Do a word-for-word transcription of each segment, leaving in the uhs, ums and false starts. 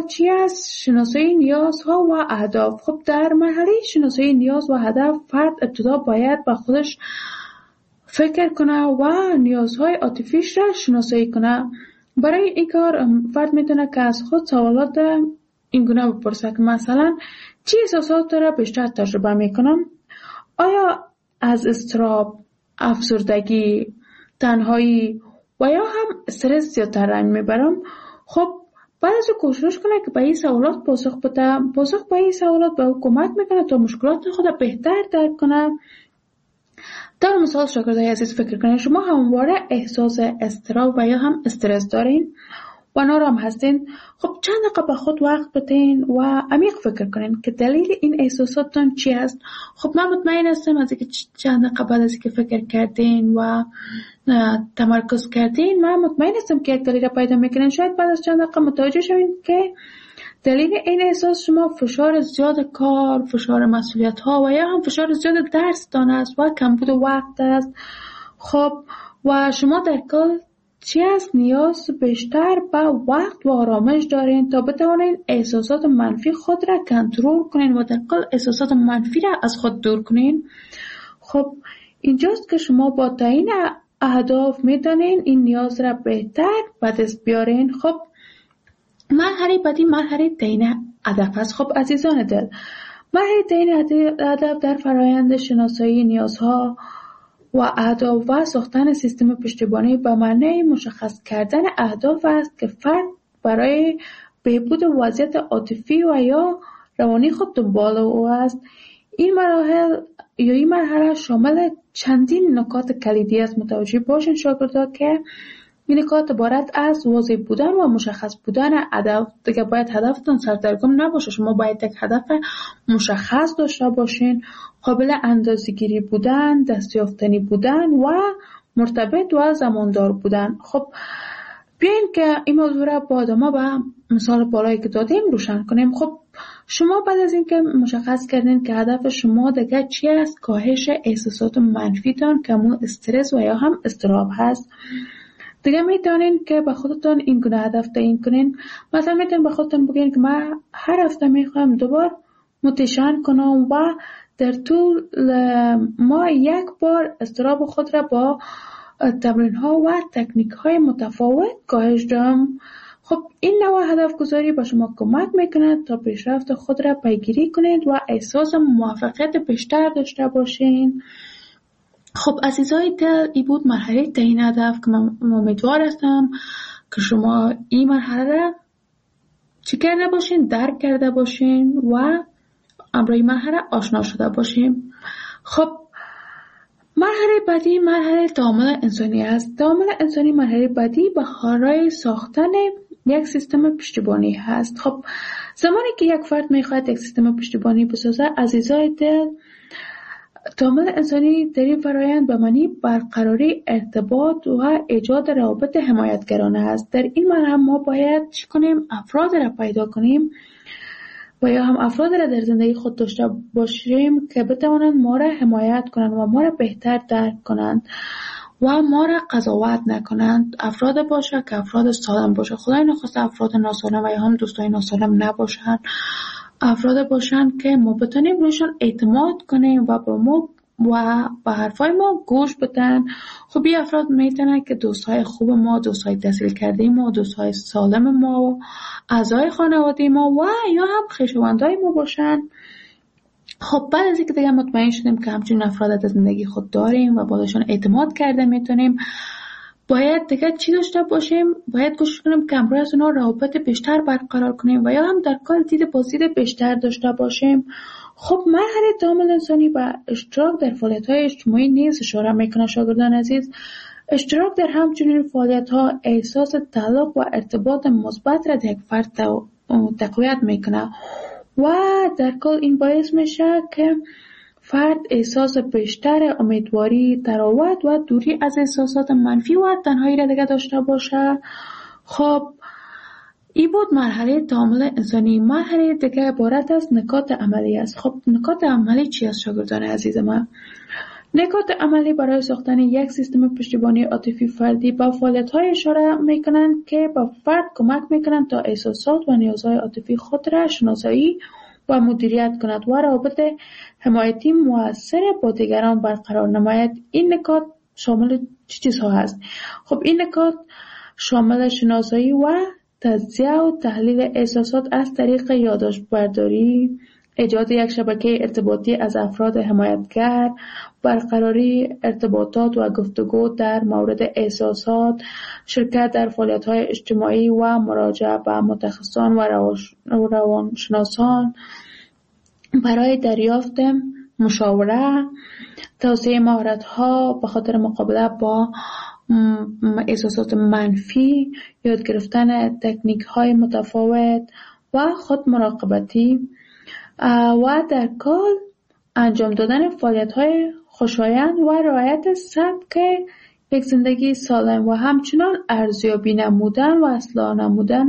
چی است؟ شناسایی نیازها و اهداف. خب در مرحله شناسایی نیاز و هدف فرد ابتدا باید با خودش فکر کنه و نیازهای عاطفیش را شناسایی کنه. برای این کار فرد میتونه که از خود سوالات این گونه بپرسه که مثلا چی احساسات را بیشتر تجربه میکنم؟ آیا از اضطراب، افسردگی، تنهایی و یا هم استرس زیادتر رنج میبرم؟ خب بعد از کوشش کنه که به این سوالات پاسخ بده. پاسخ به این سوالات به او کمک میکنه تا مشکلات خود بهتر درک کنه. در مثال شاگردای عزیز فکر کنید شما همواره احساس اضطراب و یا هم استرس دارین و نارام هستین. خب چند دقیقه به خود وقت بدین و عمیق فکر کنین که دلیل این احساساتتون چی است. خب من مطمئن هستم از اینکه چند دقیقه بعد از اینکه فکر کردین و تمرکز کردین، من مطمئن هستم که یک دلیل را پیدا میکنین. شاید بعد از چند دقیقه متوجه شوین که دلیل این احساس شما فشار زیاد کار، فشار مسئولیت ها و یا هم فشار زیاد درس دان است و کمبود وقت است. خب و شما در کل چی است؟ نیاز بیشتر به وقت و آرامش دارین تا بتوانین احساسات منفی خود را کنترل کنین و در کل احساسات منفی را از خود دور کنین. خب اینجاست که شما با تعیین اهداف میتونین این نیاز را بهتر به دست بیارین. خب مرحله بعدی مرحله تعیین هدف است. خب عزیزان دل، مرحله تعیین هدف در فرایند شناسایی نیازها و اهداف و ساختن سیستم پشتیبانی به معنی مشخص کردن اهداف است که فرد برای بهبود وضعیت عاطفی و یا روانی خود دنبال او است. این مراحل یا این مرحله شامل چندین نکات کلیدی است. متوجه باشین شاگردا که این نکات عبارت از واضح بودن و مشخص بودن هدف. دیگه باید هدفتون سردرگم نباشه. شما باید یک هدف مشخص داشته باشین، قابل اندازه‌گیری بودن، دستیافتنی بودن و مرتبط و زماندار بودن. خب بیاین که این موضوع را با ادامه به مثال بالایی که دادیم روشن کنیم. خب شما بعد از اینکه مشخص کردین که هدف شما دیگه چی است، کاهش احساسات منفیتان، کمون استرس و یا هم اضطراب هست، دیگه میتونین که به خودتون این گونه هدف تعیین کنین. مثلا میتونین به خودتون بگین که من هر هفته میخوام دوبار موتیشن کنم و در طول ما یک بار اضطراب خود را با تمرین ها و تکنیک های متفاوت کاهش دهم. خب این نوع هدف گذاری به شما کمک میکنه تا پیشرفت خود را پیگیری کنید و احساس موفقیت بیشتر داشته باشین. خب عزیزای دل، این بود مرحله تعیین هدف که من امیدوار هستم که شما این مرحله را چی کرده باشین، درک کرده باشین و امروی مرحله آشنا شده باشین. خب مرحله بعدی مرحله تعامل انسانی است. تعامل انسانی مرحله بعدی به برای ساختن یک سیستم پشتیبانی هست. خب زمانی که یک فرد میخواد یک سیستم پشتیبانی بسازه، عزیزای دل، تعامل انسانی در این فرایند به معنی برقراری ارتباط و ایجاد روابط حمایتگرانه است. در این مرحله ما باید چی کنیم؟ افراد را پیدا کنیم و یا هم افراد را در زندگی خود داشته باشیم که بتوانند ما را حمایت کنند و ما را بهتر درک کنند و ما را قضاوت نکنند. افراد باشه که افراد سالم باشه. خدای نخواسته افراد ناسالم و یا هم دوستای ناسالم نباشن. افراد باشن که ما بتونیم روشان اعتماد کنیم و با ما و به حرفای ما گوش بدن. خب این افراد میتونن که دوستای خوب ما، دوستای تحصیل کرده ما، دوستای سالم ما، اعضای خانواده ما و یا هم خویشاوندای ما باشن. خب بعد از اینکه دیگه مطمئن شدیم که همچین افراد در زندگی خود داریم و باشون اعتماد کرده میتونیم، باید دیگه چی داشته باشیم؟ باید کوشش کنیم که همراه از اونا روابط بیشتر برقرار کنیم و یا هم در کل دید بازدید بیشتر داشته باشیم. خب مرحله تعامل انسانی با اشتراک در فعالیت‌های اجتماعی نیز اشاره میکنه شاگردان عزیز. اشتراک در همچنین فعالیت‌ها احساس تعلق و ارتباط مثبت را در یک فرد تقویت میکنه و در کل این باعث میشه که فرد احساس بیشتر امیدواری، تراوت و دوری از احساسات منفی و تنهایی را دیگه داشته باشه. خب این بود مرحله تعامل انسانی. مرحله دیگه عبارت از نکات عملی است. خب نکات عملی چی است شاگردان عزیز من؟ نکات عملی برای ساختن یک سیستم پشتیبانی عاطفی فردی با فعالیت‌های اشاره می‌کنند که با فرد کمک می‌کنند تا احساسات و نیازهای عاطفی خود را شناسایی و مدیریت کند و روابط حمایتی مؤثر با دیگران برقرار نماید. این نکات شامل چه چیزها هست؟ خب این نکات شامل شناسایی و تجزیه و تحلیل احساسات از طریق یادداشت برداری، ایجاد یک شبکه ارتباطی از افراد حمایتگر، برقراری ارتباطات و گفتگو در مورد احساسات، شرکت در فعالیت‌های اجتماعی و مراجعه به متخصصان و روانشناسان برای دریافت مشاوره، توسعه مهارت‌ها به خاطر مقابله با احساسات منفی، یاد گرفتن تکنیک‌های متفاوت و خود مراقبتی و در کل انجام دادن فعالیت‌های خوشایند و رعایت سبک یک زندگی سالم و همچنان ارزیابی نمودن و اصلاح نمودن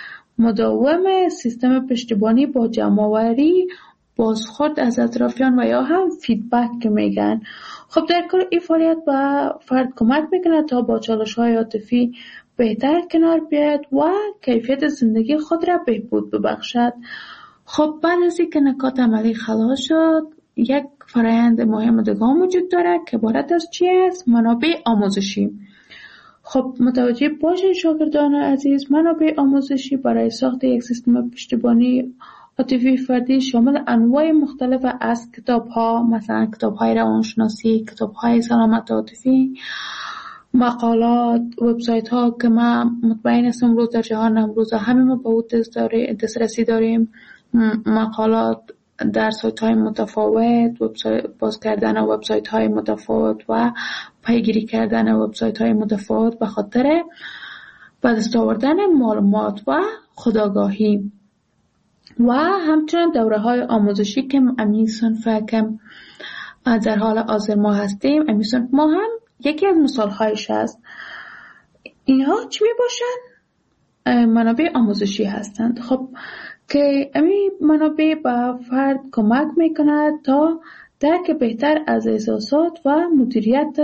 مداوم سیستم پشتیبانی با جمع‌آوری بازخورد از اطرافیان و یا هم فیدبک که میگن. خب در کل این فعالیت به فرد کمک میکنه تا با چالش‌های عاطفی بهتر کنار بیاید و کیفیت زندگی خود را بهبود ببخشد. خب بعد از اینکه نکات عملی خلاص شد، یک فرآیند مهم دیگه وجود داره که عبارت از چی است؟ منابع آموزشی. خب متوجه باشین شاگردان عزیز، منابع آموزشی برای ساخت یک سیستم پشتیبانی عاطفی فردی شامل انواع مختلف از کتاب‌ها، مثلا کتاب‌های روانشناسی، کتاب‌های سلامت عاطفی، مقالات، وبسایت‌ها که ما مطمئن هستم امروز در جهان امروز همه ما به اون دسترسی داریم، مقالات در سایت‌های متفاوت، وبسایت باز کردن وبسایت‌های متفاوت و پیگیری کردن وبسایت‌های متفاوت به خاطر به دست آوردن معلومات و خودآگاهی و همچنین دوره‌های آموزشی که امی صنف که در حال حاضر ما هستیم، امی صنف ما هم یکی از مثال‌هایش است. اینها چی میباشند؟ منابع آموزشی هستند. خب که امی منابع به فرد کمک میکند تا درک بهتر از احساسات و مدیریت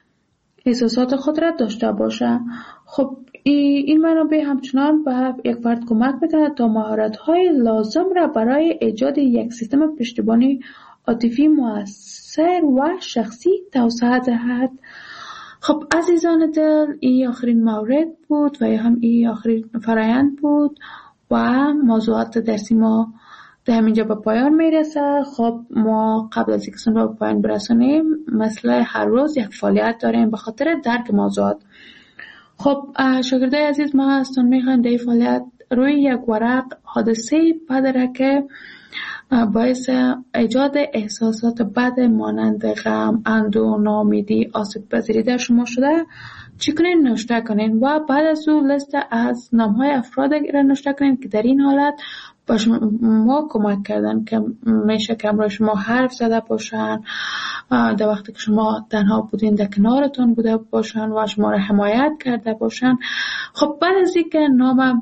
احساسات خود را داشته باشه. خب این منابع همچنان به یک فرد کمک میکند تا مهارت‌های لازم را برای ایجاد یک سیستم پشتیبانی عاطفی مؤثر و شخصی توسعه دهد. خب عزیزان دل، این آخرین مورد بود و هم این آخرین فرآیند بود و موضوعات درسی ما در همینجا به پایان میرسه. خب ما قبل از اینکه سن رو به پایان برسونیم مثل هر روز یک فعالیت داریم به خاطر درک موضوعات. خب شاگردای عزیز، ما هستون میخوایم در این فعالیت روی یک ورق حادثه بدره که باعث ایجاد احساسات بد مانند غم، اندوه، ناامیدی، آسیب پذیری در شما شده چی کنین؟ نوشته کنین و بعد از اون لیست از نامهای افراد را نوشته کنین که در این حالت با شما کمک کردن، که میشه که امروز شما حرف زده باشن، در وقتی که شما تنها بودین در کنارتون بوده باشن و شما را حمایت کرده باشن. خب بعد از اینکه نام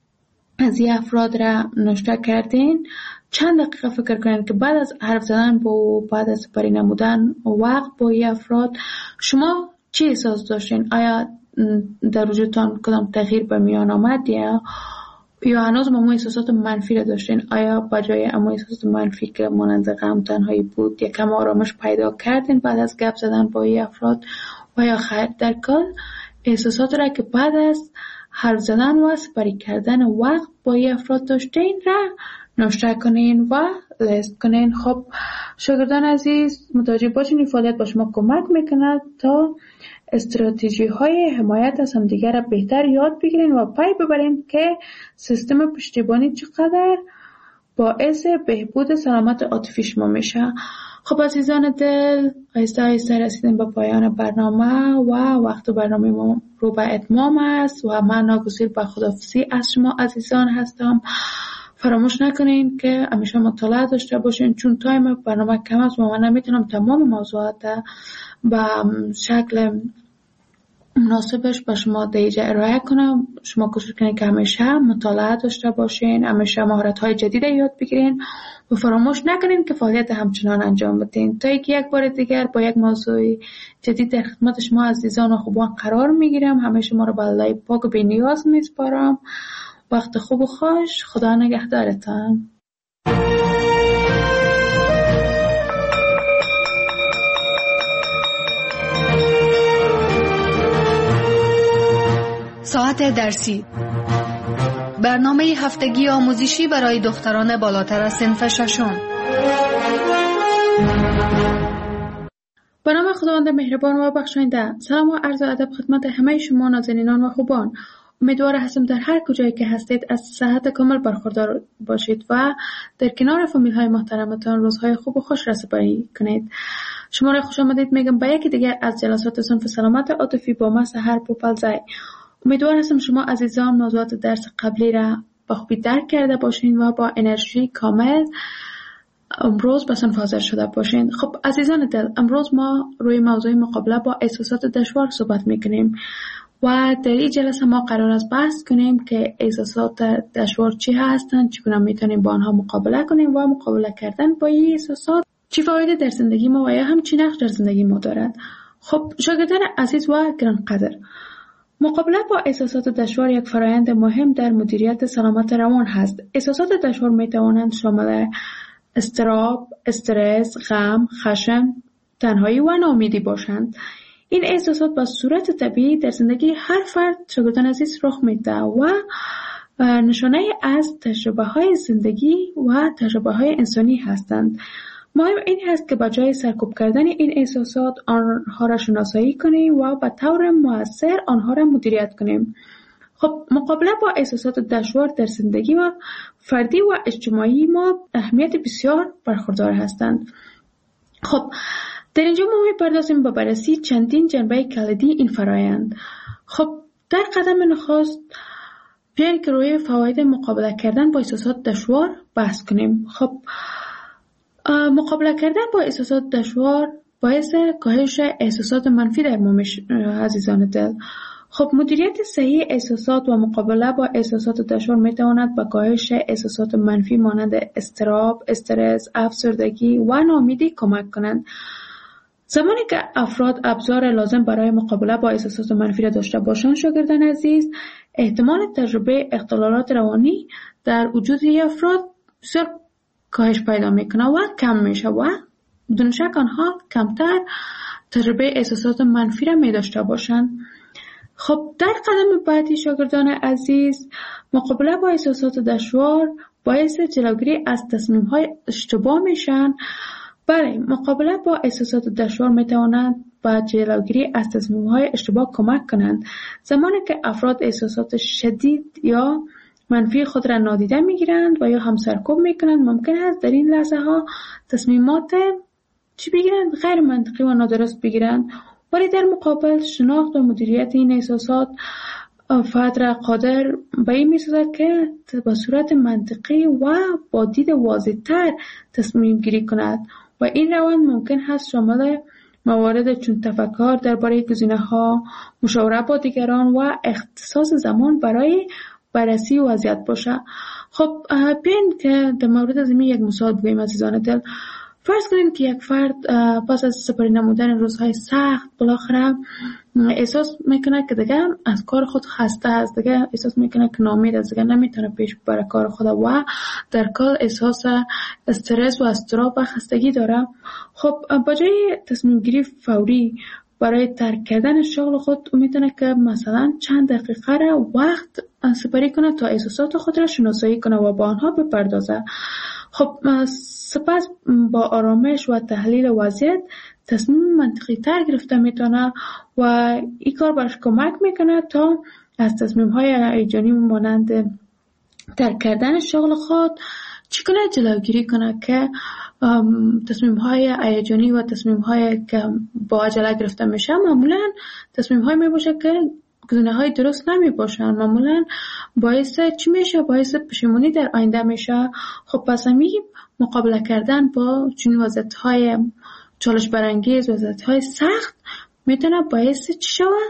از این افراد را نوشته کردین، چند دقیقه فکر کنین که بعد از حرف زدن با بعد از سپری نمودن وقت با این افراد شما چی احساس داشتین؟ آیا در وجودتان کدام تغییر به میان آمد یا یا هنوز ما احساسات منفی را داشتین؟ آیا بجای اما احساسات منفی که مانند غم، تنهایی بود یکم آرامش پیدا کردین بعد از گپ زدن با این افراد و یا خیر؟ در کل احساسات را که بعد از حرف زدن و سپری کردن وقت با این افراد داشتین را نوشته کنین و لیست کنین. خب شاگردان عزیز، متوجه باشین این فعالیت با شما کمک میکند تا استراتژی های حمایت از همدیگر را بهتر یاد بگیرین و پی ببرین که سیستم پشتیبانی چقدر باعث بهبود سلامت عاطفی شما میشه. خب عزیزان دل، آهسته آهسته رسیدیم به پایان برنامه و وقت برنامه ما رو به اتمام است و من ناگزیر به خداحافظی از شما عزیزان هستم. فراموش نکنین که همیشه مطالعه داشته باشین، چون تایم برنامه کم است و من نمیتونم تمام موضوعات به شکل مناسبش به شما دیجا ارائه کنم. شما کوشش کنید که همیشه مطالعه داشته باشین، همیشه مهارت‌های جدید یاد بگیرین و فراموش نکنین که فعالیت همچنان انجام بدین تا اینکه یک بار دیگر با یک موضوع جدید در خدمت شما عزیزان و خوبان قرار میگیرم. همه شما رو به الله پاک و بی‌نیاز میسپارم. وقت خوب و خوش. خدا نگهدارتان. ساعت درسی، برنامه هفتگی آموزشی برای دختران بالاتر از صنف ششم. به نام خداوند مهربان و بخشاینده. سلام و عرض ادب خدمت همه شما نازنینان و خوبان. امیدوار هستم در هر کجایی که هستید از صحت کامل برخوردار باشید و در کنار فامیل های محترمتان روزهای خوب و خوش را سپری کنید. شما را خوش آمدید میگم به یکی دیگر از جلسات صنف سلامت عاطفی با من سحر پوپلزای. امیدوار هستم شما عزیزان موضوعات درس قبلی را با خوبی درک کرده باشین و با انرژی کامل امروز به صنف حاضر شده باشین. خب عزیزان دل، امروز ما روی موضوع مقابله با احساسات دشوار صحبت میکنیم و در این جلسه ما قرار است بحث کنیم که احساسات دشوار چی هستند، چگونه میتونیم با آنها مقابله کنیم و مقابله کردن با این احساسات چی فایده در زندگی ما و یا هم چی نقش در زندگی ما دارد. خب شاگردان عزیز و گرانقدر، مقابله با احساسات دشوار یک فرآیند مهم در مدیریت سلامت روان هست. احساسات دشوار می توانند شامل اضطراب، استرس، غم، خشم، تنهایی و ناامیدی باشند. این احساسات به صورت طبیعی در زندگی هر فرد شاگردان عزیز رخ میده و نشانه از تجربه های زندگی و تجربه های انسانی هستند. مهم این هست که به جای سرکوب کردن این احساسات آنها را شناسایی کنیم و به طور مؤثر آنها را مدیریت کنیم. خب مقابله با احساسات دشوار در زندگی و فردی و اجتماعی ما اهمیت بسیار برخوردار هستند. خب در اینجا ما می‌پردازیم به بررسی چندین جنبه کلیدی این فرآیند. خب در قدم نخست بیاین که روی فواید مقابله کردن با احساسات دشوار بحث کنیم. خب مقابله کردن با احساسات دشوار باعث کاهش احساسات منفی در ما میشه عزیزان دل. خب مدیریت صحیح احساسات و مقابله با احساسات دشوار میتواند به کاهش احساسات منفی مانند اضطراب، استرس، افسردگی و ناامیدی کمک کنند. زمانی که افراد ابزار لازم برای مقابله با احساسات منفی را داشته باشند شاگردان عزیز، احتمال تجربه اختلالات روانی در وجود افراد بسیار کاهش پیدا میکنه و کم میشه و بدون شک آنها کمتر تجربه احساسات منفی را می داشته باشند. خب در قدم بعدی شاگردان عزیز، مقابله با احساسات دشوار باعث جلوگیری از تصمیم های اشتباه میشن. بله، مقابله با احساسات دشوار میتوانند با جلوگیری از تصمیم های اشتباه کمک کنند. زمانی که افراد احساسات شدید یا منفی خود را نادیده میگیرند و یا هم سرکوب میکنند، ممکن است در این لحظه ها تصمیمات چی بگیرند؟ غیر منطقی و نادرست بگیرند. ولی در مقابل شناخت و مدیریت این احساسات فرد را قادر به این میسازد که به صورت منطقی و با دید واضح‌تر تصمیم گیری کند و این روند ممکن است شامل موارد چون تفکر درباره گزینه‌ها، مشاوره با دیگران و اختصاص زمان برای بررسی وضعیت باشه. خب بیاین که در مورد از این یک مثال بگوییم عزیزان دل. فرض کنید که یک فرد پس از سپری نمودن روزهای سخت بالاخره احساس میکنه که دیگه از کار خود خسته است، دیگه احساس میکنه که ناامید است، دیگه نمیتونه پیش ببره کار خود و در کل احساس استرس و اضطراب و خستگی داره. خب با جای تصمیم گیری فوری برای ترک کردن شغل خود میتونه که مثلا چند دقیقه را وقت سپری کنه تا احساسات خود را شناسایی کنه و با آنها بپردازه. خب سپس با آرامش و تحلیل وضعیت تصمیم منطقی تر گرفته میتونه و این کار برش کمک میکنه تا از تصمیم های هیجانی مانند ترک کردن شغل خود چی کنه جلوگیری کنه که تصمیم های هیجانی و تصمیم های که با عجله گرفته میشه معمولا تصمیم های میباشه که گزینه های درست نمی باشن، معمولا باعث چی میشه؟ باعث پشیمونی در آینده میشه. خب پس همی مقابله کردن با چنین وضعیت های چالش برانگیز، وضعیت های سخت میتونه باعث چی شود؟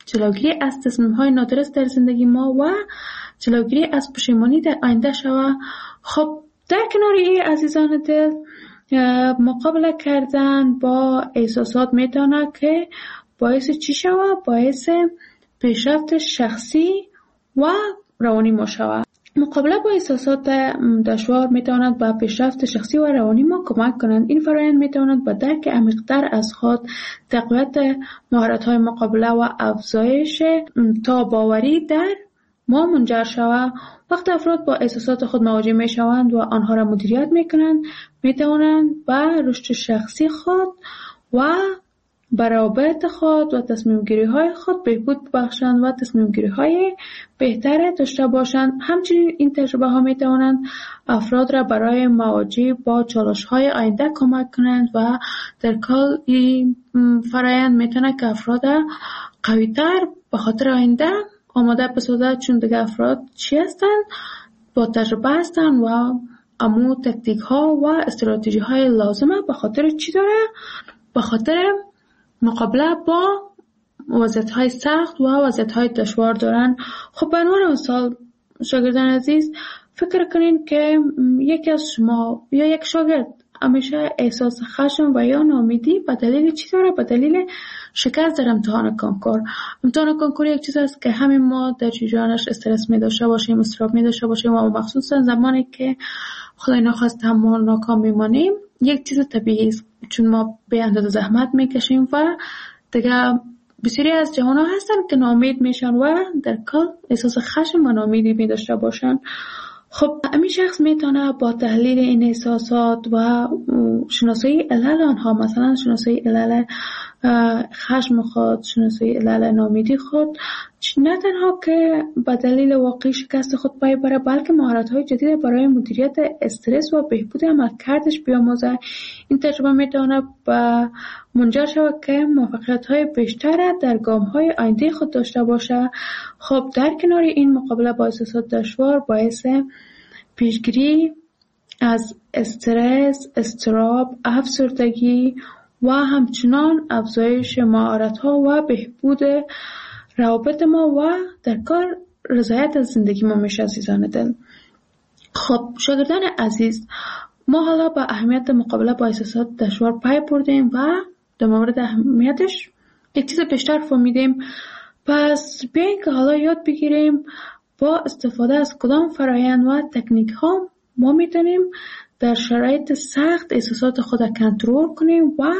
جلوگیری از تصمیم‌های نادرست در زندگی ما و جلوگیری از پشیمانی در آینده شود. خب در کنار این عزیزان دل، مقابله کردن با احساسات میتونه که باعث چی شود؟ باعث پیشرفت شخصی و روانی ما شود. مقابله با احساسات دشوار میتواند به پیشرفت شخصی و روانی ما کمک کنند. این فرآیند میتواند به درک عمیق‌تر از خود، تقویت مهارت‌های مقابله و افزایش تاب‌آوری در ما منجر شود. وقتی افراد با احساسات خود مواجه میشوند و آنها را مدیریت میکنند، میتوانند به رشد شخصی خود و به روابط خود و تصمیم گیری های خود بهبود ببخشند و تصمیم گیری های بهتر داشته باشند. همچنین این تجربه ها می توانند افراد را برای مواجهه با چالش های آینده کمک کنند و در کل این فرآیند می تواند که افراد قوی تر به خاطر آینده آماده بسازد، چون دیگه افراد چی هستند؟ با تجربه هستند و امو تکتیک ها و استراتژی های لازمه به خاطر چی داره؟ به خاطر مقابله با وضعیت‌های سخت و وضعیت‌های دشوار دارن. خب به عنوان مثال شاگردان عزیز، فکر کنین که یکی از شما یا یک شاگرد همیشه احساس خشم و یا ناامیدی به دلیل چی داره؟ به دلیل شکست در امتحان کنکور. امتحان کنکور یک چیز است که همین ما در جریانش استرس می داشته باشیم، اضطراب می داشته باشیم و مخصوصا زمانی که خدای نخواست هم ناکام میمانیم، یک چیز طبیعی است، چون ما به اندازه زحمت میکشیم و دیگه بسیاری از جوان ها هستن که ناامید میشن و در کل احساس خشم و ناامیدی می داشته باشن. خب همین شخص میتونه با تحلیل این احساسات و شناسایی علل آنها، مثلا شناسایی علل خشم خود، شناسایی علل ناامیدی خود، نه تنها که به دلیل واقعی شکست خود پای بره، بلکه مهارت‌های جدید برای مدیریت استرس و بهبود عملکردش بیاموزه. این تجربه میتونه به منجر شود که موفقیت‌های بیشتر در گام‌های آینده خود داشته باشه. خب در کنار این، مقابله با احساسات دشوار باعث پیشگیری از استرس، اضطراب، افسردگی و همچنان افزایش مهارت‌ها و بهبود روابط ما و در کار رضایت از زندگی ما میشه عزیزان دل. خب شاگردان عزیز، ما حالا با اهمیت مقابله با احساسات دشوار پی بردیم و در مورد اهمیتش یک چیز بیشتر فهمیدیم. پس بیاین که حالا یاد بگیریم با استفاده از کدام فرآیند و تکنیک ها ما میتونیم در شرایط سخت احساسات خود کنترل کنیم و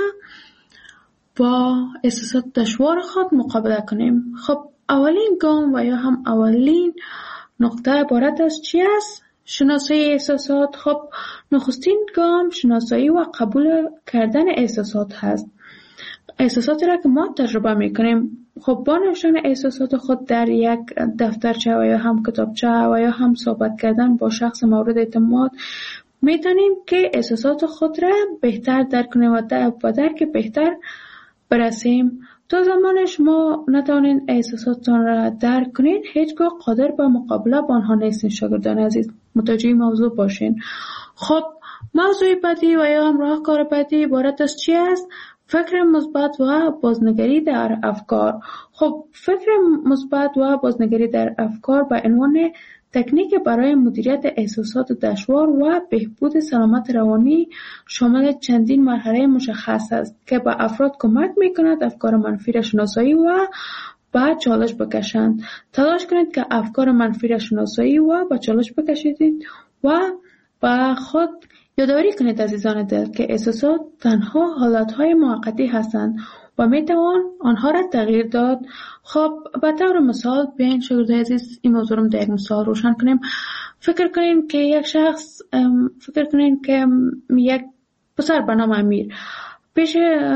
با احساسات دشوار خود مقابله کنیم. خب اولین گام و یا هم اولین نقطه عبارت از چی است؟ شناسایی احساسات. خب نخستین گام شناسایی و قبول کردن احساسات هست. احساساتی را که ما تجربه میکنیم، خب با نوشتن احساسات خود در یک دفترچه و یا هم کتابچه و یا هم صحبت کردن با شخص مورد اعتماد میتونیم که احساسات خود را بهتر درک کنیم و با درک بهتر برسیم. تا زمانش ما نتوانین احساساتتان را درک کنین، هیچگاه قادر به مقابله با آنها نیستین. شاگردان عزیز متوجه موضوع باشین. خب موضوع بعدی و یا هم راهکار بعدی عبارت از چی است؟ فکر مثبت و بازنگری در افکار. خب فکر مثبت و بازنگری در افکار به عنوان تکنیک برای مدیریت احساسات دشوار و بهبود سلامت روانی شامل چندین مرحله مشخص است که به افراد کمک می‌کند افکار منفی را شناسایی و به چالش بکشند. تلاش کنید که افکار منفی را شناسایی و به چالش بکشید و به خود یادآوری کنید عزیزان دل که احساسات تنها حالتهای موقتی هستند و میتوان آنها را تغییر داد. خب به طور مثال بیاین شاگردان عزیز این موضوع رو در یک مثال روشن کنیم. فکر کنین که یک شخص فکر کنین که یک پسر به نام امیر پیش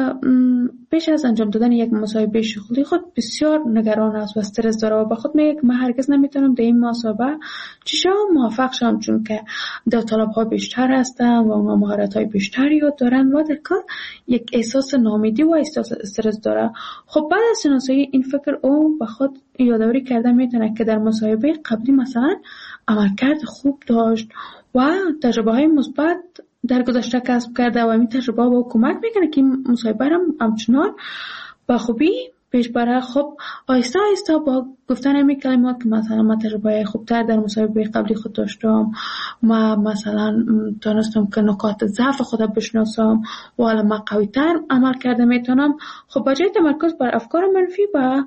پیش از انجام دادن یک مصاحبه شغلی خود بسیار نگران است و استرس داره و با خود میگه من هرگز نمیتونم در این مصاحبه چیشا موفق شم، چون که داوطلب‌ها بیشتر هستن و اونها مهارت‌های بیشتری دارن و در کار یک احساس ناامیدی و احساس استرس داره. خب بعد از شناسایی این فکر او با خود یادآوری کرده میتونه که در مصاحبه قبلی مثلا عملکرد خوب داشت و تجربه‌های مثبت در گذشته کسب کرده و این تجربه با کمک میکنه که این مصاحبه هم همچنان با خوبی پیش بره. خب آیسته آیسته با گفتن همین کلمات که مثلا من تجربه خوبتر در مسابقه قبلی خود داشتم، ما مثلا تونستم که نکات ضعف خودم بشناسم و حالا من قوی‌تر عمل کرده میتونم. خب با جای تمرکز بر افکار منفی با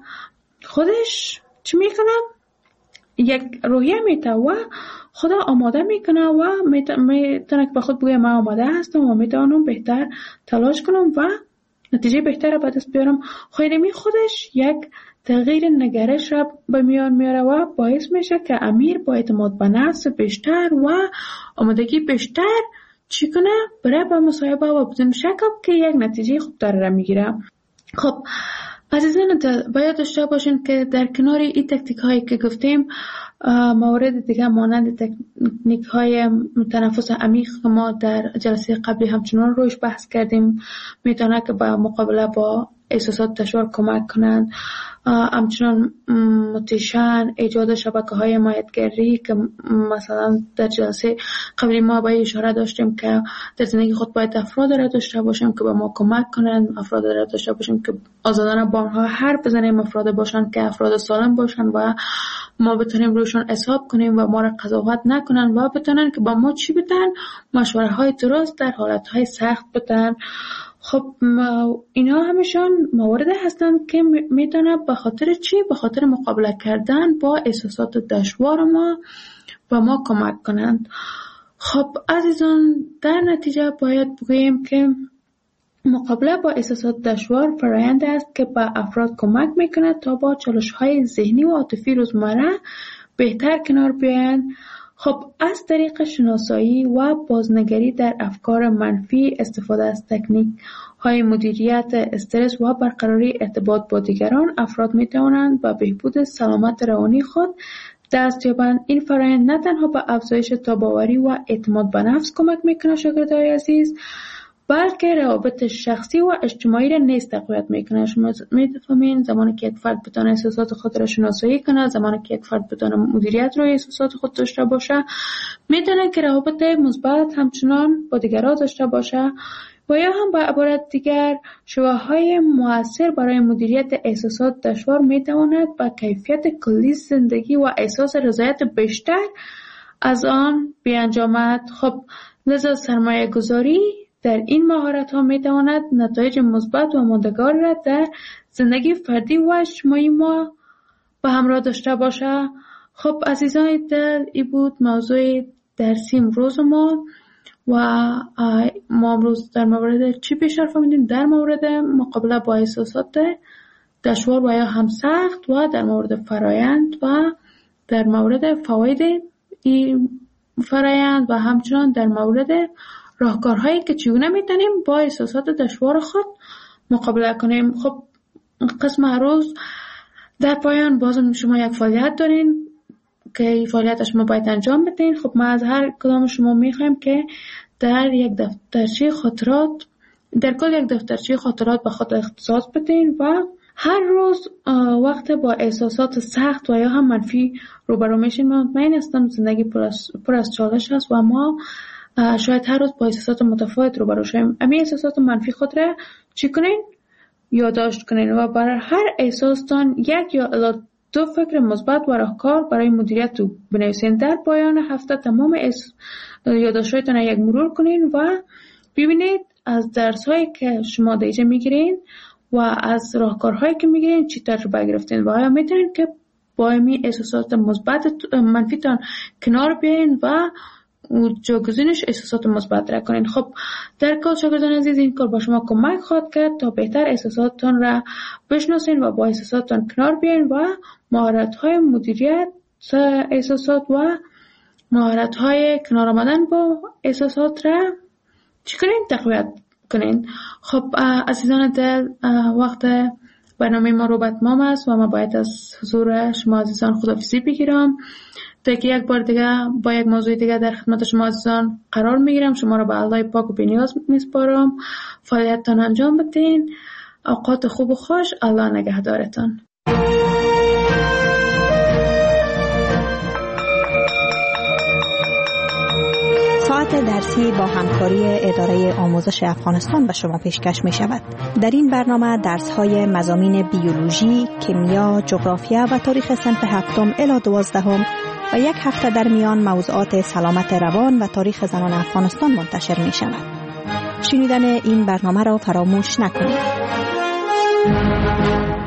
خودش چی میکنم؟ یک روحیه میته و خدا آماده میکنه و میتونه که به خود بگه من آماده هستم و میتونم بهتر تلاش کنم و نتیجه بهتر به دست بیارم. خیلی خودش یک تغییر نگرش را به میان میاره و باعث میشه که امیر با اعتماد به نفس بیشتر و آمادگی بیشتر چی کنه برای با مصاحبه و بدون شک که یک نتیجه خوب داره را میگیره. خب عزیزان باید داشته باشین که در کنار این تکنیک هایی که گفتیم موارد دیگه مانند تکنیک های تنفس عمیق که ما در جلسه قبلی همچنان روش بحث کردیم میتونه که با مقابله با احساسات دشوار کمک کنند. همچنان موتیشن، ایجاد شبکه های حمایتگری که مثلا در جلسه قبلی ما با اشاره داشتیم که در زندگی خود باید افراد را داشته باشیم که به ما کمک کنند، افراد را داشته باشیم که آزادانه با آنها حرف بزنیم، افراد باشند که افراد سالم باشند و ما بتونیم روشون حساب کنیم و ما را قضاوت نکنن و بتونن که با ما چی بدن، مشوره های درست در حالت های سخت بدن. خب اینا همشان موارد هستند که میتونه به خاطر چی؟ به خاطر مقابله کردن با احساسات دشوار ما و ما کمک کنند. خب عزیزان در نتیجه باید بگوییم که مقابله با احساسات دشوار فرآیند است که به افراد کمک میکنه تا با چالش‌های ذهنی و عاطفی روزمره بهتر کنار بیایند. خب از طریق شناسایی و بازنگری در افکار منفی، استفاده از تکنیک های مدیریت استرس و برقراری ارتباط با دیگران، افراد می توانند به بهبود سلامت روانی خود دست یابند. این فرآیند نه تنها به افزایش تاباوری و اعتماد به نفس کمک میکنه شاگردای عزیز، بلکه روابط شخصی و اجتماعی را نیز تقویت میکنه. شما میفهمین زمانی که یک فرد بتونه احساسات خود را شناسایی کنه، زمانی که یک فرد بتونه مدیریت روی احساسات خود داشته باشه، میتونه که روابط مثبت همچنان با دیگران داشته باشه و یا هم با عبارت دیگر شواههای مؤثر برای مدیریت احساسات دشوار میتواند با کیفیت کلی زندگی و احساس رضایت بیشتر از آن بیانجامد. خب لذا سرمایه گذاری در این مهارت ها می تواند نتایج مثبت و ماندگار را در زندگی فردی و اجتماعی ما به همراه داشته باشه. خب عزیزان دل، این بود موضوع درسی امروز ما و ما امروز در مورد چی بیشتر فهمیدیم؟ در مورد مقابله با احساسات دشوار و یا هم سخت و در مورد فرایند و در مورد فواید این فرایند و همچنان در مورد راهکارهایی که چگونه میتونیم با احساسات دشوار خود مقابله کنیم. خب قسم روز در پایان بازم شما یک فعالیت دارین که این فعالیت شما باید انجام بدین. خب ما از هر کدام شما میخوایم که در یک دفترچه خاطرات در کل یک دفترچه خاطرات به خود اختصاص بدین و هر روز وقت با احساسات سخت و یا هم منفی روبرو میشین. من مطمئن هستم زندگی پر از, پر از چالش هست و ما شاید هر روز با احساسات متفاوت روبرو شویم. امی احساسات منفی خود را چی کنین؟ یادداشت کنین و برای هر احساستان یک یا الی دو فکر مثبت و راهکار برای مدیریت رو بنویسین. در پایان هفته تمام یادداشت‌هایتان را یک مرور کنین و ببینید از درس‌هایی که شما دیجا میگیرین و از راهکارهایی که میگیرین چی تجربه گرفتین و آیا میتونین که با امی احساسات مثبت منفیتان کنار بیاین و جایگزینش احساسات مثبت را کنین. خب در کل شاگردان عزیز این کار با شما کمک خواهد کرد تا بهتر احساساتتان را بشناسین و با احساساتتان کنار بیاین و مهارت‌های مدیریت احساسات و مهارت‌های کنار آمدن با احساسات را چی کنین؟ تقویت کنین. خب عزیزان دل، وقت برنامه ما رو به اتمام است و ما باید از حضور شما عزیزان خداحافظی بگیرم تا که یک بار دیگه با یک موضوع دیگه در خدمت شما عزیزان قرار میگیرم. شما را به الله پاک و بی‌نیاز میسپارم. فعالیتتان انجام بدین. اوقات خوب و خوش. الله نگهدارتان. ساعت درسی با همکاری اداره آموزش افغانستان به شما پیشکش می شود. در این برنامه درس های مضامین بیولوژی، کیمیا، جغرافیا و تاریخ صنف هفتم الی دوازدهم و یک هفته در میان موضوعات سلامت روان و تاریخ زنان افغانستان منتشر می شود. شنیدن این برنامه را فراموش نکنید.